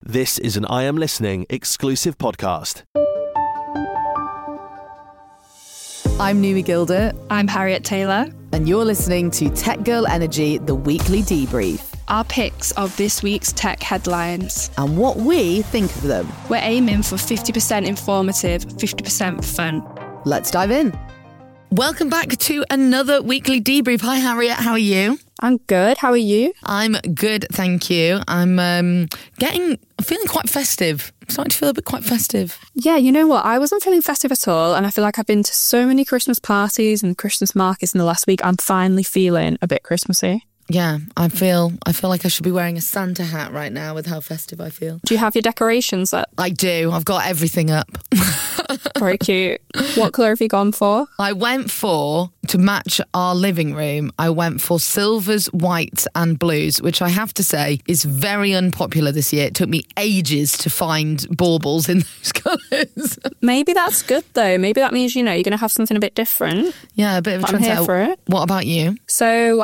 This is an I Am Listening exclusive podcast. I'm Numi Gilder. I'm Harriet Taylor. And you're listening to Tech Girl Energy, the weekly debrief. Our picks of this week's tech headlines. And what we think of them. We're aiming for 50% informative, 50% fun. Let's dive in. Welcome back to another weekly debrief. Hi, Harriet. How are you? I'm good. How are you? I'm good, thank you. I'm feeling quite festive. I'm starting to feel a bit quite festive. Yeah, you know what? I wasn't feeling festive at all, and I feel like I've been to so many Christmas parties and Christmas markets in the last week. I'm finally feeling a bit Christmassy. Yeah, I feel like I should be wearing a Santa hat right now with how festive I feel. Do you have your decorations up? I do. I've got everything up. Very cute. What colour have you gone for? I went for, to match our living room, I went for silvers, whites and blues, which I have to say is very unpopular this year. It took me ages to find baubles in those colours. Maybe that's good though. Maybe that means, you're going to have something a bit different. Yeah, a bit of a trend. I'm here for it. What about you? So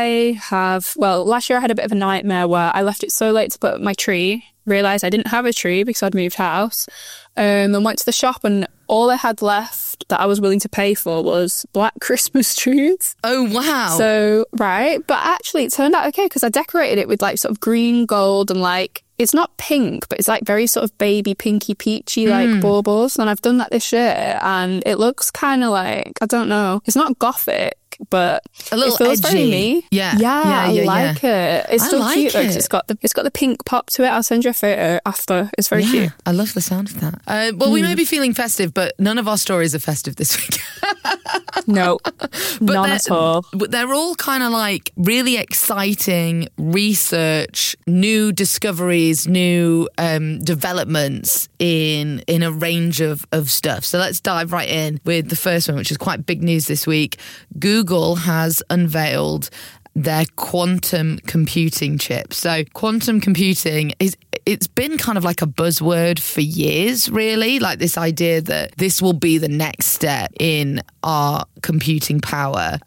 last year I had a bit of a nightmare where I left it so late to put up my tree, realised I didn't have a tree because I'd moved house, and went to the shop, and all I had left that I was willing to pay for was black Christmas trees. Oh, wow. So, right. But actually it turned out okay because I decorated it with like sort of green, gold and like, it's not pink, but it's like very sort of baby pinky peachy like baubles. And I've done that this year and it looks kind of like, I don't know, it's not gothic, but a little it feels edgy. very me. Yeah, I like it. It's still like cute though, it. 'cause it's got the pink pop to it. I'll send you a photo after. It's very cute. I love the sound of that. We may be feeling festive, but none of our stories are festive this week. No, none at all. But they're all kind of like really exciting research, new discoveries, new developments in a range of stuff. So let's dive right in with the first one, which is quite big news this week. Google has unveiled their quantum computing chip. So quantum computing it's been kind of like a buzzword for years, really, like this idea that this will be the next step in our computing power.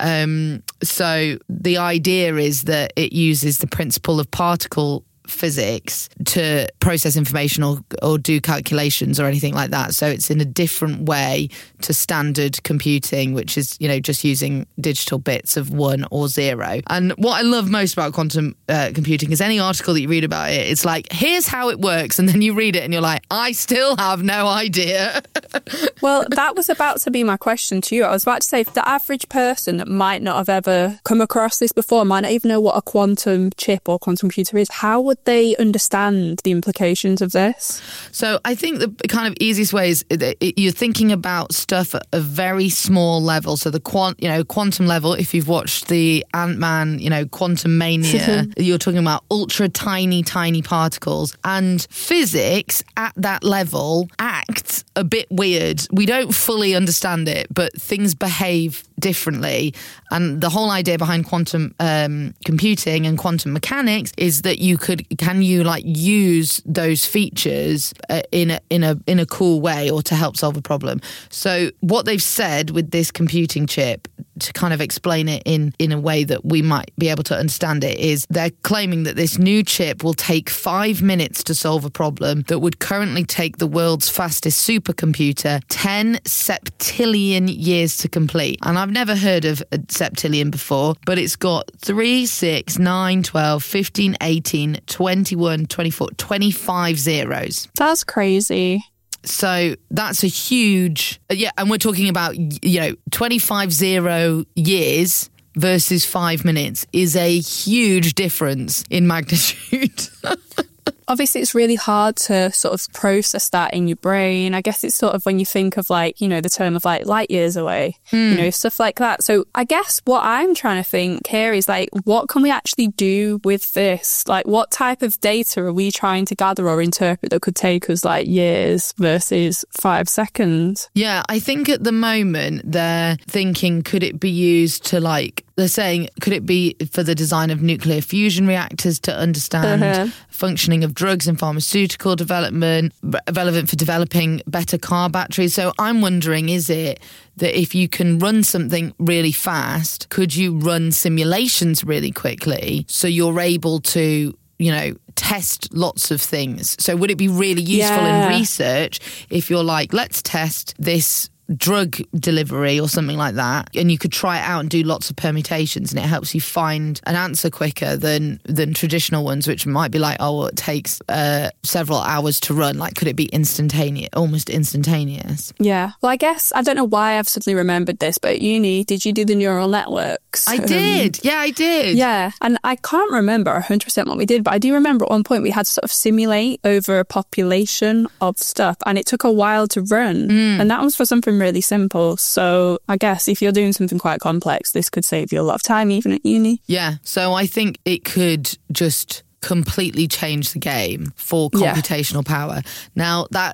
So the idea is that it uses the principle of particle physics to process information or do calculations or anything like that. So it's in a different way to standard computing, which is, just using digital bits of 1 or 0. And what I love most about quantum computing is any article that you read about it, it's like, here's how it works. And then you read it and you're like, I still have no idea. Well, that was about to be my question to you. I was about to say, if the average person that might not have ever come across this before, might not even know what a quantum chip or quantum computer is, how would they understand the implications of this? So I think the kind of easiest way is that you're thinking about stuff at a very small level. So the quantum level, if you've watched the Ant-Man, Quantum Mania, you're talking about ultra tiny particles, and physics at that level acts a bit weird. We don't fully understand it, but things behave differently. And the whole idea behind quantum computing and quantum mechanics is that can you use those features in a cool way or to help solve a problem. So what they've said with this computing chip, to kind of explain it in a way that we might be able to understand it, is they're claiming that this new chip will take 5 minutes to solve a problem that would currently take the world's fastest supercomputer 10 septillion years to complete. And I've never heard of a septillion before, but it's got 3, 6, 9, 12, 15, 18, 21, 24, 25 zeros. That's crazy. So that's a huge, and we're talking about, 25 0 years versus 5 minutes is a huge difference in magnitude. Obviously, it's really hard to sort of process that in your brain. I guess it's sort of when you think of the term of light years away, stuff like that. So I guess what I'm trying to think here is what can we actually do with this? What type of data are we trying to gather or interpret that could take us years versus 5 seconds? Yeah, I think at the moment they're thinking, could it be used to they're saying, could it be for the design of nuclear fusion reactors to understand functioning of drugs and pharmaceutical development, relevant for developing better car batteries? So I'm wondering, is it that if you can run something really fast, could you run simulations really quickly so you're able to test lots of things. So would it be really useful in research if you're like, let's test this drug delivery or something like that, and you could try it out and do lots of permutations, and it helps you find an answer quicker than traditional ones, which might be like, oh, well, it takes several hours to run. Like, could it be almost instantaneous? Yeah. Well, I guess, I don't know why I've suddenly remembered this, but at uni, did you do the neural networks? I did. Yeah, I did. Yeah. And I can't remember 100% what we did, but I do remember at one point we had to sort of simulate over a population of stuff, and it took a while to run. And that was for something really simple. So I guess if you're doing something quite complex, this could save you a lot of time even at uni. Yeah. So I think it could just completely change the game for computational power. Now that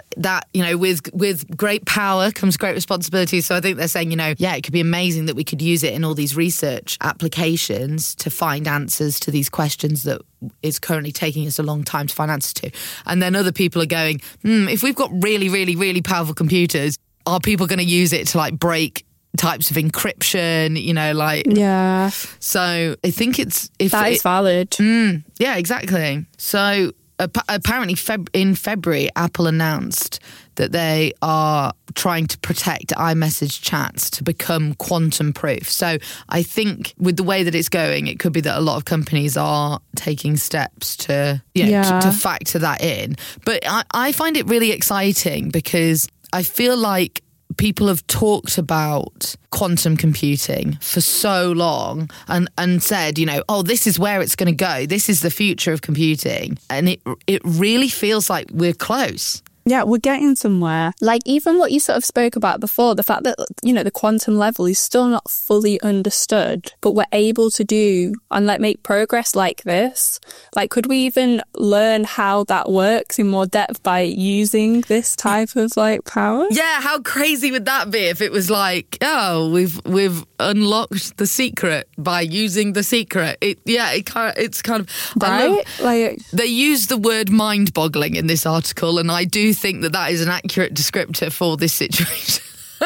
with great power comes great responsibility. So I think they're saying, it could be amazing that we could use it in all these research applications to find answers to these questions that is currently taking us a long time to find answers to. And then other people are going, if we've got really, really, really powerful computers, are people going to use it to like break types of encryption, Yeah. So I think it's... That is valid. Yeah, exactly. So apparently in February, Apple announced that they are trying to protect iMessage chats to become quantum proof. So I think with the way that it's going, it could be that a lot of companies are taking steps to factor that in. But I find it really exciting because I feel like people have talked about quantum computing for so long and said, this is where it's going to go. This is the future of computing. And it really feels like we're close. Yeah, we're getting somewhere. Like even what you sort of spoke about before, the fact that, the quantum level is still not fully understood, but we're able to do and make progress like this. Like, could we even learn how that works in more depth by using this type of power? Yeah, how crazy would that be if it was like, oh, we've unlocked the secret by using the secret? It's kind of right. They use the word mind-boggling in this article, and I do think that is an accurate descriptor for this situation.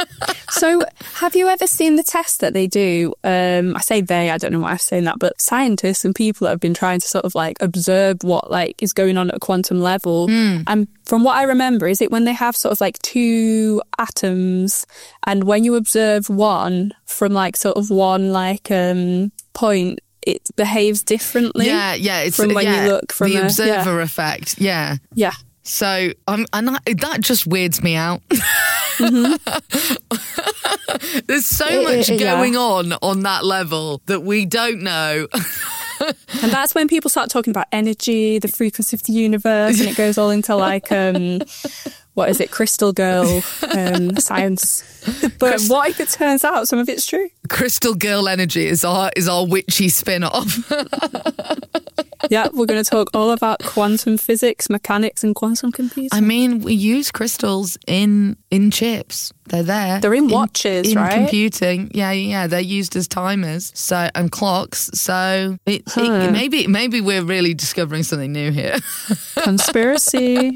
So have you ever seen the test that they do? I say they, I don't know why I'm saying that, but scientists and people have been trying to sort of observe what is going on at a quantum level. And from what I remember, is it when they have sort of two atoms, and when you observe one from one point, it behaves differently. Yeah, it's from when you look from the observer effect. Yeah. So that just weirds me out. There's so much going on that level that we don't know. And that's when people start talking about energy, the frequency of the universe, and it goes all into what is it, Crystal Girl science. But what if it turns out some of it's true? Crystal Girl energy is our witchy spin-off. Yeah, we're going to talk all about quantum physics, mechanics, and quantum computing. I mean, we use crystals in chips. They're there. They're in watches, right? In computing. Yeah. They're used as timers and clocks. So maybe we're really discovering something new here. Conspiracy.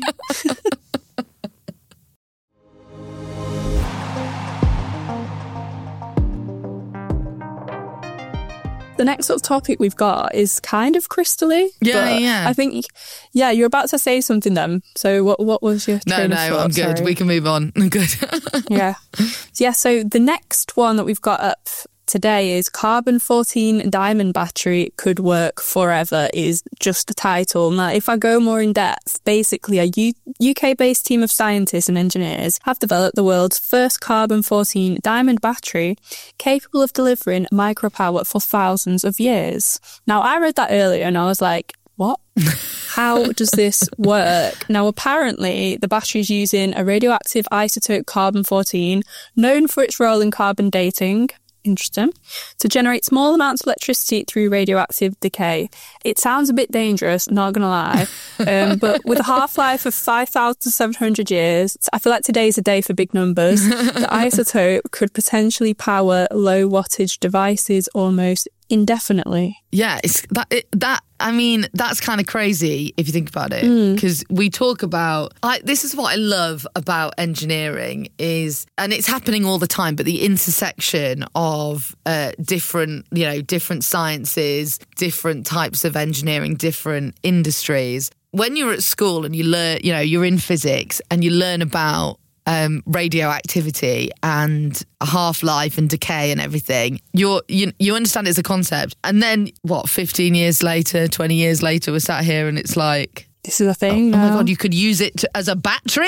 The next sort of topic we've got is kind of crystally. Yeah. I think, you're about to say something then. So what was your train of thought? No, I'm good. Sorry. We can move on. I'm good. So the next one that we've got up today is Carbon-14 Diamond Battery Could Work Forever is just the title. Now, if I go more in depth, basically a UK-based team of scientists and engineers have developed the world's first Carbon-14 diamond battery capable of delivering micropower for thousands of years. Now, I read that earlier and I was like, what? How does this work? Now, apparently, the battery is using a radioactive isotope carbon-14, known for its role in carbon dating, interesting, to generate small amounts of electricity through radioactive decay. It sounds a bit dangerous, not going to lie, but with a half-life of 5,700 years, I feel like today's a day for big numbers, the isotope could potentially power low-wattage devices almost indefinitely. Yeah, that's kind of crazy if you think about it, because we talk about, this is what I love about engineering is, and it's happening all the time, but the intersection of different sciences, different types of engineering, different industries. When you're at school and you learn, you're in physics and you learn about radioactivity and half-life and decay and everything, you understand it as a concept, and then 15 years later, 20 years later, we're sat here and it's like, this is a thing. Oh my God, you could use it as a battery?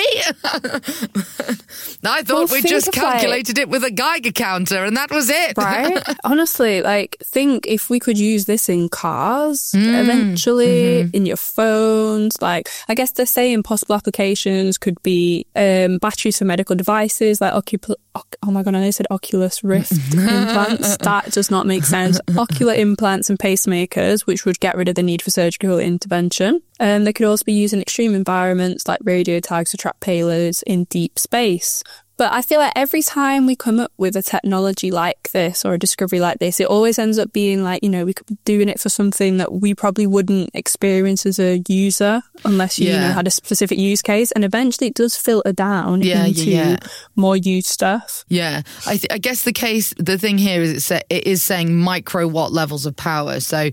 I thought we just calculated it with a Geiger counter and that was it. Right? Honestly, think if we could use this in cars eventually, in your phones. I guess they're saying possible applications could be batteries for medical devices, like oh my God, I said Oculus Rift implants. That does not make sense. Ocular implants and pacemakers, which would get rid of the need for surgical intervention. They could also be used in extreme environments like radio tags to track payloads in deep space. But I feel like every time we come up with a technology like this or a discovery like this, it always ends up being we could be doing it for something that we probably wouldn't experience as a user unless you had a specific use case. And eventually it does filter down into more used stuff. Yeah. I guess the thing here is it is saying microwatt levels of power. So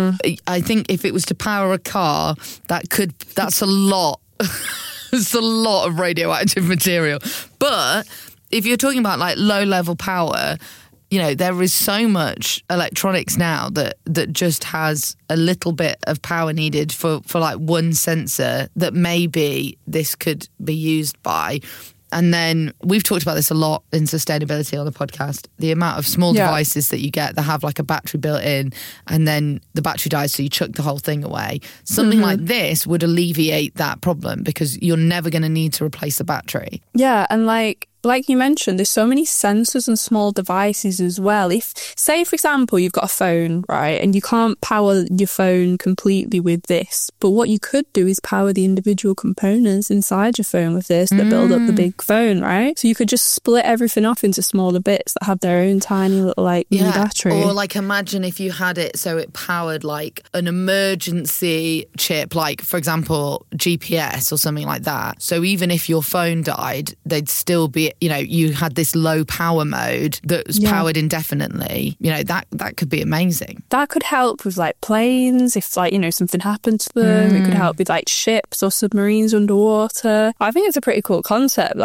I think if it was to power a car, that's a lot. It's a lot of radioactive material. But if you're talking about low-level power, there is so much electronics now that just has a little bit of power needed for one sensor that maybe this could be used by. And then we've talked about this a lot in sustainability on the podcast, the amount of small devices that you get that have a battery built in and then the battery dies, so you chuck the whole thing away. Something like this would alleviate that problem because you're never going to need to replace the battery. Yeah, and like you mentioned, there's so many sensors and small devices as well. If, say, for example, you've got a phone, right, and you can't power your phone completely with this, but what you could do is power the individual components inside your phone with this that build up the big phone, right? So you could just split everything off into smaller bits that have their own tiny little, mini battery. Or, imagine if you had it so it powered, an emergency chip, for example, GPS or something like that. So even if your phone died, they'd still be, you had this low power mode that was powered indefinitely. That could be amazing. That could help with planes if something happened to them. It could help with ships or submarines underwater. I think it's a pretty cool concept.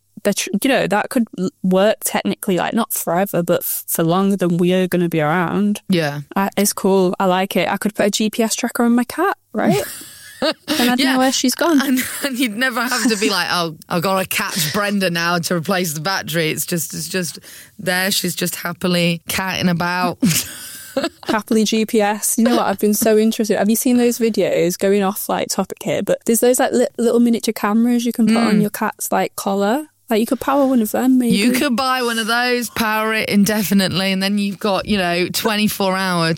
That could work technically, not forever, but for longer than we are going to be around. Yeah. It's cool. I like it. I could put a GPS tracker on my cat, right? And I'd know where she's gone. And you'd never have to be I've got to catch Brenda now to replace the battery. It's just there. She's just happily catting about. Happily GPS. You know what? I've been so interested. Have you seen those videos, going off topic here, but there's those little miniature cameras you can put on your cat's collar? You could power one of them, maybe. You could buy one of those, power it indefinitely, and then you've got, 24-hour,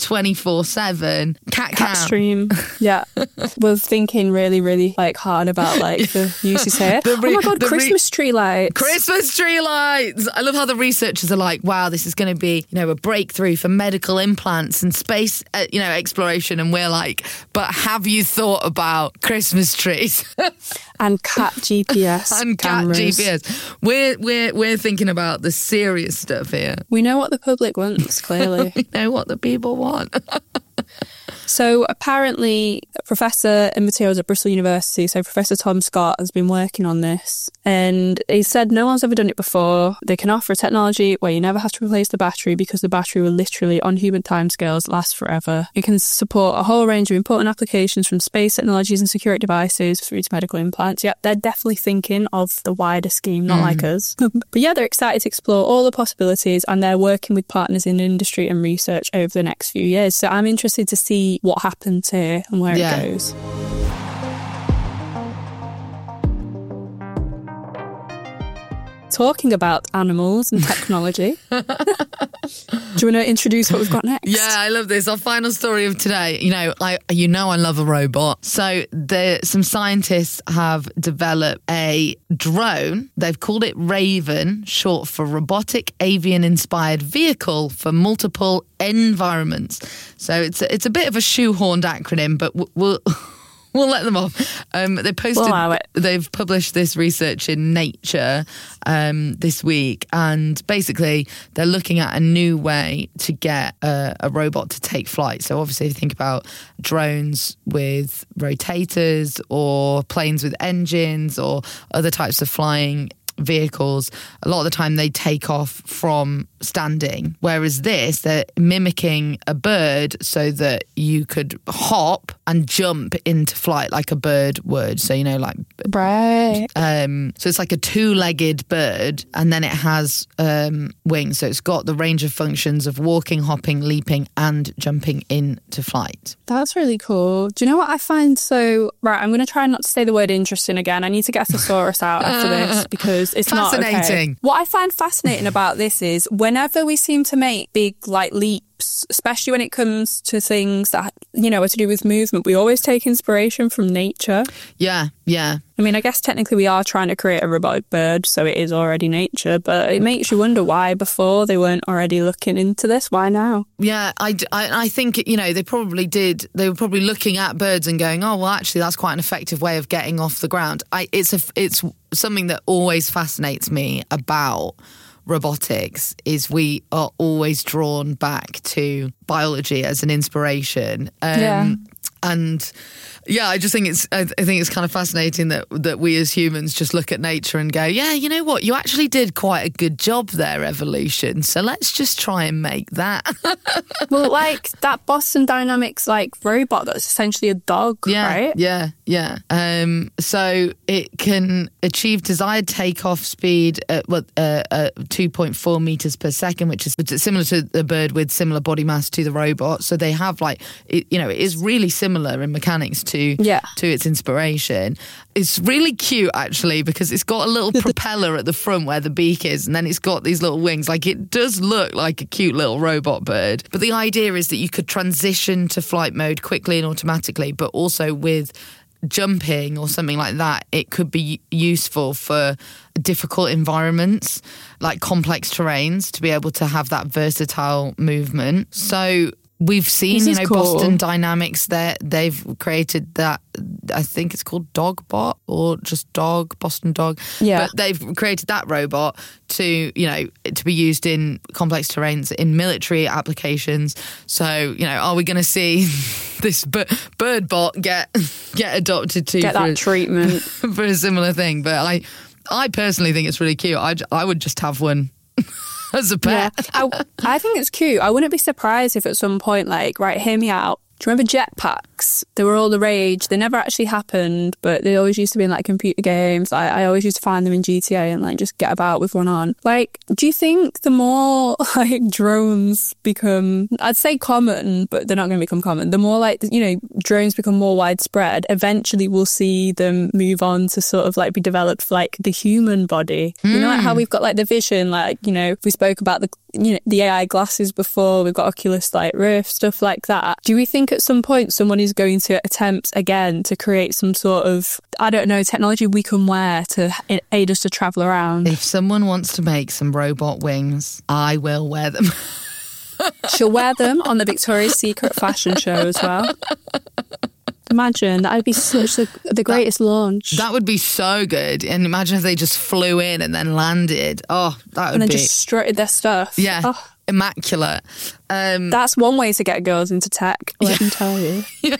24/7 cat stream. Yeah. We're thinking really, really, hard about, the uses here. Oh my God, Christmas tree lights. Christmas tree lights! I love how the researchers are wow, this is going to be, a breakthrough for medical implants and space, exploration, and we're but have you thought about Christmas trees? And cat GPS and cameras. Cat GPS. We're thinking about the serious stuff here. We know what the public wants, clearly. We know what the people want. So apparently Professor Mateos at Bristol University, so Professor Tom Scott, has been working on this, and he said no one's ever done it before. They can offer a technology where you never have to replace the battery because the battery will literally, on human timescales, last forever. It can support a whole range of important applications from space technologies and security devices through to medical implants. Yeah, they're definitely thinking of the wider scheme, not like us. But yeah, they're excited to explore all the possibilities, and they're working with partners in industry and research over the next few years. So I'm interested to see what happens here and where it goes. Talking about animals and technology. Do you want to introduce what we've got next? Yeah, I love this. Our final story of today. I love a robot. So some scientists have developed a drone. They've called it Raven, short for Robotic Avian Inspired Vehicle for Multiple Environments. So it's a bit of a shoehorned acronym, but we'll let them off. They've published this research in Nature this week, and basically they're looking at a new way to get a robot to take flight. So obviously, if you think about drones with rotators or planes with engines or other types of flying vehicles, a lot of the time they take off from standing, whereas they're mimicking a bird so that you could hop and jump into flight like a bird would. So right. So it's like a two-legged bird, and then it has wings, so it's got the range of functions of walking, hopping, leaping and jumping into flight. That's really cool. Do you know what I find I'm going to try not to say the word interesting again. I need to get a thesaurus out after this because it's fascinating. Not okay. What I find fascinating about this is whenever we seem to make big leaps, especially when it comes to things that are to do with movement, we always take inspiration from nature. Yeah. I mean, I guess technically we are trying to create a robotic bird, so it is already nature, but it makes you wonder why before they weren't already looking into this. Why now? Yeah, I think, they probably did. They were probably looking at birds and going, oh, well, actually, that's quite an effective way of getting off the ground. It's something that always fascinates me about robotics is we are always drawn back to biology as an inspiration. And yeah, I just think I think it's kind of fascinating that we as humans just look at nature and go, yeah, you know what, you actually did quite a good job there, evolution. So let's just try and make that. Well, like that Boston Dynamics robot that's essentially a dog, right? Yeah. So it can achieve desired takeoff speed at 2.4 meters per second, which is similar to the bird with similar body mass to the robot. So they have it is really similar in mechanics to its inspiration. It's really cute actually because it's got a little propeller at the front where the beak is, and then it's got these little wings. It does look like a cute little robot bird. But the idea is that you could transition to flight mode quickly and automatically, but also with jumping or something like that, it could be useful for difficult environments like complex terrains to be able to have that versatile movement. So we've seen, cool. Boston Dynamics, they've created that, I think it's called Dogbot or just Boston Dog. Yeah. But they've created that robot to be used in complex terrains in military applications. So, are we going to see this bird bot get adopted to get that treatment for a similar thing? But I personally think it's really cute. I would just have one. As a pet. Yeah. I think it's cute. I wouldn't be surprised if at some point, right, hear me out. Do you remember jetpacks? They were all the rage. They never actually happened, but they always used to be in computer games. I always used to find them in GTA and just get about with one on. Do you think the more drones become, I'd say common, but they're not going to become common. The more drones become more widespread, eventually we'll see them move on to sort of be developed for the human body. You know, how we've got the vision, we spoke about the AI glasses before, we've got Oculus Rift, stuff like that. Do we think at some point someone is going to attempt again to create some sort of, I don't know, technology we can wear to aid us to travel around? If someone wants to make some robot wings, I will wear them. She'll wear them on the Victoria's Secret fashion show as well. Imagine, that would be such the greatest launch. That would be so good. And imagine if they just flew in and then landed. Oh, that would be... And then just strutted their stuff. Yeah, immaculate. That's one way to get girls into tech, let me tell you. Yeah.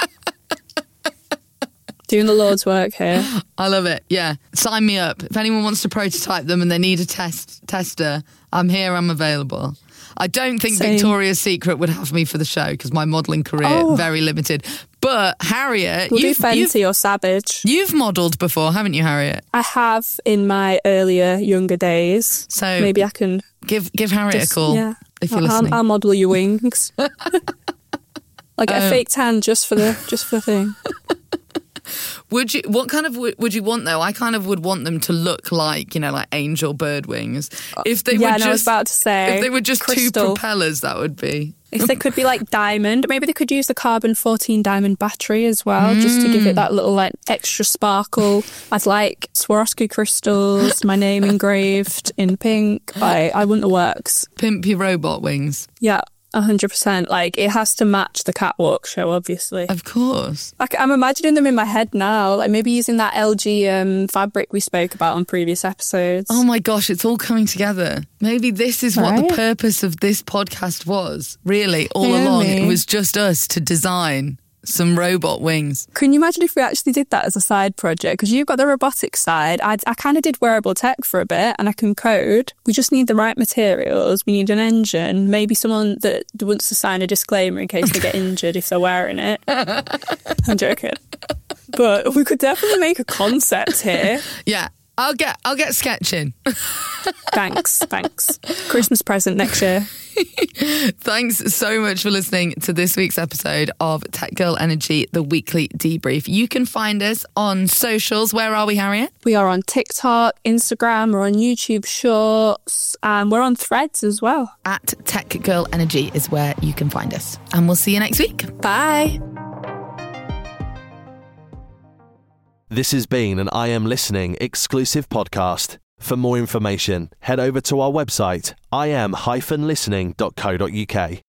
Doing the Lord's work here. I love it, yeah. Sign me up. If anyone wants to prototype them and they need a tester, I'm here, I'm available. I don't think Victoria's Secret would have me for the show because my modelling career very limited. But Harriet, we'll do Fenty or Savage. You've modelled before, haven't you, Harriet? I have in my younger days. So maybe I can give Harriet a call if you're listening. I'll model your wings. A fake tan just for the thing. What kind of would you want though? I kind of would want them to look like, like angel bird wings. If they were I was about to say, if they were just crystal. 2 propellers, that would be. If they could be like diamond, maybe they could use the carbon-14 diamond battery as well, just to give it that little like extra sparkle. I'd like Swarovski crystals, my name engraved in pink. I want the works. Pimpy robot wings. Yeah. 100%. Like, it has to match the catwalk show, obviously. Of course. Like, I'm imagining them in my head now, like maybe using that LG fabric we spoke about on previous episodes. Oh my gosh, it's all coming together. Maybe this is what the purpose of this podcast was, really, all along. It was just us to design some robot wings. Can you imagine if we actually did that as a side project? Because you've got the robotics side. I kind of did wearable tech for a bit and I can code. We just need the right materials. We need an engine. Maybe someone that wants to sign a disclaimer in case they get injured if they're wearing it. I'm joking. But we could definitely make a concept here. Yeah. I'll get sketching. Thanks. Christmas present next year. Thanks so much for listening to this week's episode of Tech Girl Energy, the weekly debrief. You can find us on socials. Where are we, Harriet? We are on TikTok, Instagram, we're on YouTube Shorts, and we're on Threads as well. At Tech Girl Energy is where you can find us. And we'll see you next week. Bye. This has been an I Am Listening exclusive podcast. For more information, head over to our website, im-listening.co.uk.